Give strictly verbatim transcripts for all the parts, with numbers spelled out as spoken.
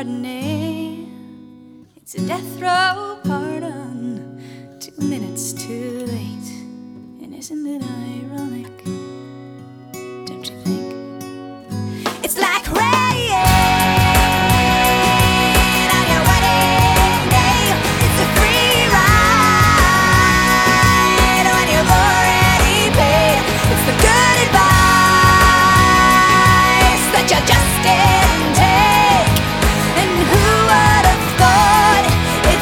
Chardonnay. It's a death row pardon, two minutes too late. And isn't it ironic? Don't you think? It's like rain on your wedding day. It's a free ride when you've already paid. It's the good advice that you just didn't take. And who would have thought it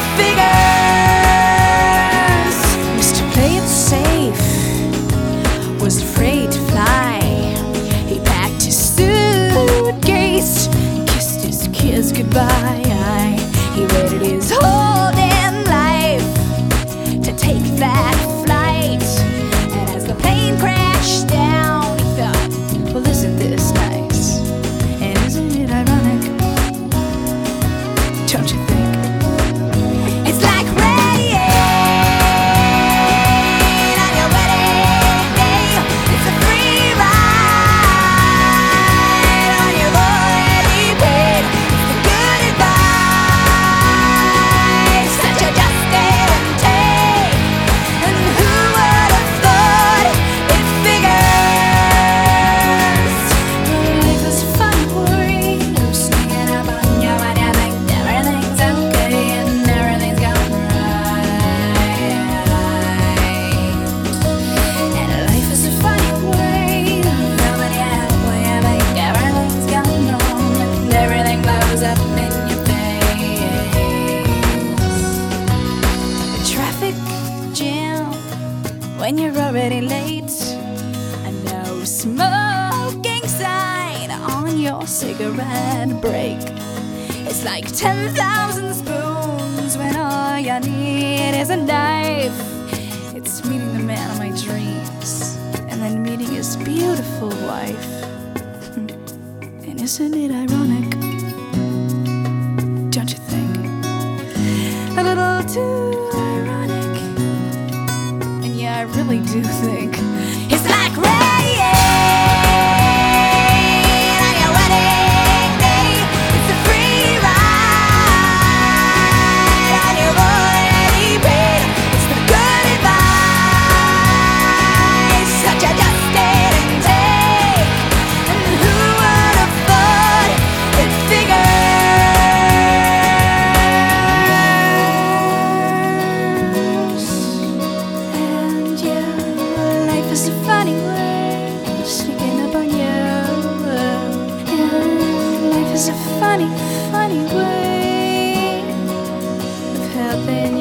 figures? Mister Play It Safe was afraid to fly. He packed his suitcase, kissed his kids goodbye. He waited his whole damn life to take that flight. And as the plane crashed down, he thought, well, isn't this nice? And isn't it ironic? Don't you think? It's like rain on your wedding day. It's a free ride when you've already paid. It's the good advice that you just didn't take. And who would have thought it figures? Life is a funny worry. I'm sneaking up on you when you think everything's okay and everything's going right. And life is a funny worry. Coming out when you think everything's going wrong and everything blows up in your face. A traffic jam when you're already late. A no smoking sign on your cigarette break. It's like ten thousand spoons when all you need is a knife. It's meeting the man of my dreams and then meeting his beautiful wife. And isn't it ironic? Don't you think? A little too ironic. And yeah, I really do think it's like rain on your wedding day. It's a free ride and you've already paid. It's the good advice that you just didn't take. And who would have thought it figures? And yeah, life is a funny way of sneaking up on you. Yeah, life is a funny, funny way of helping you.